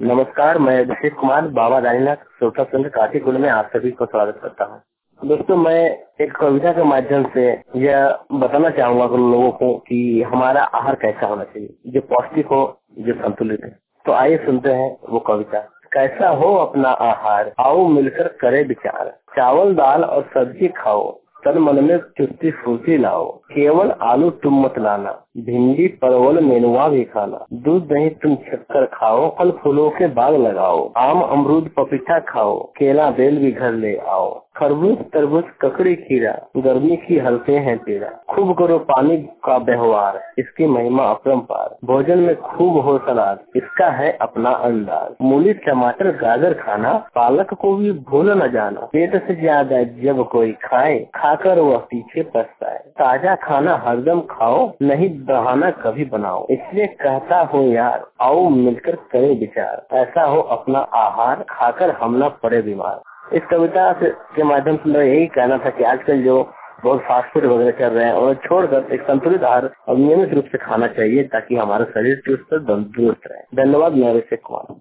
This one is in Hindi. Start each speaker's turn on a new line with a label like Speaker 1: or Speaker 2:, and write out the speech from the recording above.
Speaker 1: नमस्कार, मैं अभिषेक कुमार बाबा दानीनाथ सोटा संघ काशीकुंड में आप सभी को स्वागत करता हूँ। दोस्तों, मैं एक कविता के माध्यम से यह बताना चाहूंगा उन लोगों को कि हमारा आहार कैसा होना चाहिए, जो पौष्टिक हो, जो संतुलित है। तो आइए सुनते हैं वो कविता। कैसा हो अपना आहार, आओ मिलकर करे विचार। चावल दाल और सब्जी खाओ, तन मन में चुस्ती फुर्ती लाओ। केवल आलू तुम मत लाना, भिंडी परवल नेनुआ भी खाना। दूध दही तुम शक्कर खाओ, फल फूलों के बाग लगाओ। आम अमरूद पपीता खाओ, केला बेल भी घर ले आओ। खरबूज तरबूज ककड़ी खीरा, गर्मी की हल्के हैं पीड़ा। खूब करो पानी का व्यवहार, इसकी महिमा अपरंपार। भोजन में खूब हो सलाद, इसका है अपना अंदाज। मूली टमाटर गाजर खाना, पालक को भी भूल न जाना। पेट से ज्यादा जब कोई खाए, खाकर वह पीछे पछताए। ताजा खाना हरदम खाओ, नहीं बहाना कभी बनाओ। इसलिए कहता हूँ यार, आओ मिलकर करे विचार। ऐसा हो अपना आहार, खाकर हम न पड़े बीमार। इस कविता के माध्यम से मैं यही कहना था कि आजकल जो बहुत फास्ट फूड वगैरह कर रहे हैं और छोड़कर एक संतुलित आहार और नियमित रूप से खाना चाहिए, ताकि हमारा शरीर चुस्त तंदुरुस्त रहे। धन्यवाद। मैं अभिषेक कुमार।